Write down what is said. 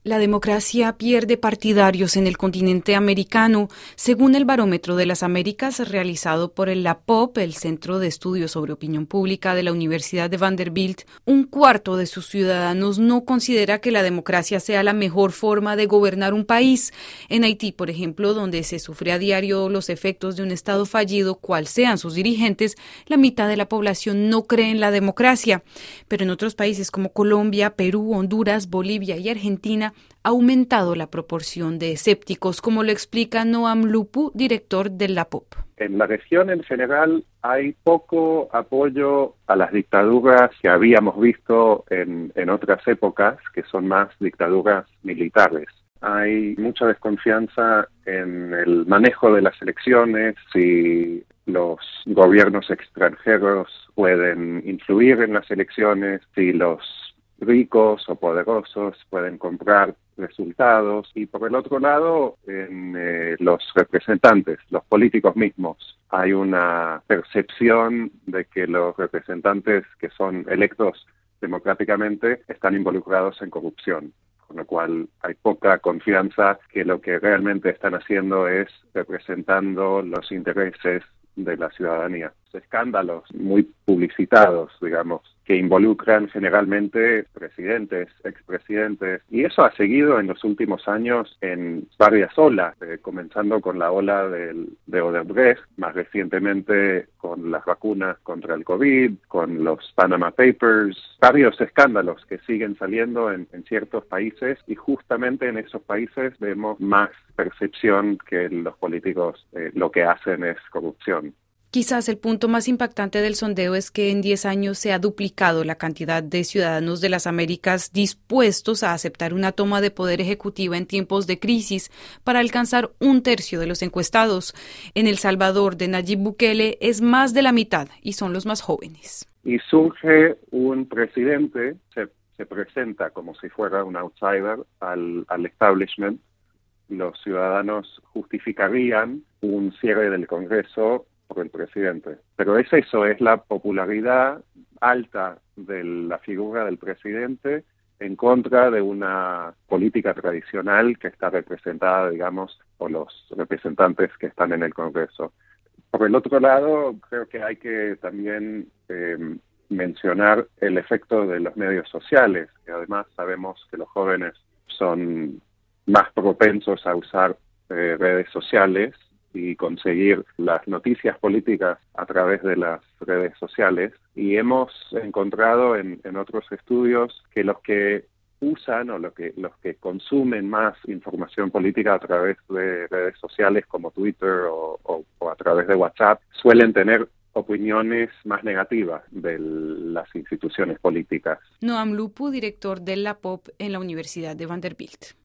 La democracia pierde partidarios en el continente americano, según el Barómetro de las Américas realizado por el LAPOP, el Centro de Estudios sobre Opinión Pública de la Universidad de Vanderbilt. Un cuarto de sus ciudadanos no considera que la democracia sea la mejor forma de gobernar un país. En Haití, por ejemplo, donde se sufre a diario los efectos de un Estado fallido, cual sean sus dirigentes, la mitad de la población no cree en la democracia. Pero en otros países como Colombia, Perú, Honduras, Bolivia y Argentina, ha aumentado la proporción de escépticos, como lo explica Noam Lupu, director del LAPOP. En la región en general hay poco apoyo a las dictaduras que habíamos visto en otras épocas, que son más dictaduras militares. Hay mucha desconfianza en el manejo de las elecciones, si los gobiernos extranjeros pueden influir en las elecciones, si los ricos o poderosos pueden comprar resultados, y por el otro lado, en los representantes, los políticos mismos, hay una percepción de que los representantes que son electos democráticamente están involucrados en corrupción, con lo cual hay poca confianza que lo que realmente están haciendo es representando los intereses de la ciudadanía. Escándalos muy publicitados, digamos, que involucran generalmente presidentes, expresidentes, y eso ha seguido en los últimos años en varias olas, comenzando con la ola de Odebrecht, más recientemente con las vacunas contra el COVID, con los Panama Papers, varios escándalos que siguen saliendo en ciertos países, y justamente en esos países vemos más percepción que los políticos lo que hacen es corrupción. Quizás el punto más impactante del sondeo es que en 10 años se ha duplicado la cantidad de ciudadanos de las Américas dispuestos a aceptar una toma de poder ejecutiva en tiempos de crisis para alcanzar un tercio de los encuestados. En El Salvador, de Nayib Bukele, es más de la mitad y son los más jóvenes. Y surge un presidente, se presenta como si fuera un outsider al establishment. Los ciudadanos justificarían un cierre del Congreso por el presidente. Pero es eso, es la popularidad alta de la figura del presidente en contra de una política tradicional que está representada, digamos, por los representantes que están en el Congreso. Por el otro lado, creo que hay que también mencionar el efecto de los medios sociales, que además sabemos que los jóvenes son más propensos a usar redes sociales y conseguir las noticias políticas a través de las redes sociales. Y hemos encontrado en otros estudios que los que usan o los que consumen más información política a través de redes sociales como Twitter o a través de WhatsApp suelen tener opiniones más negativas de las instituciones políticas. Noam Lupu, director del LAPOP en la Universidad de Vanderbilt.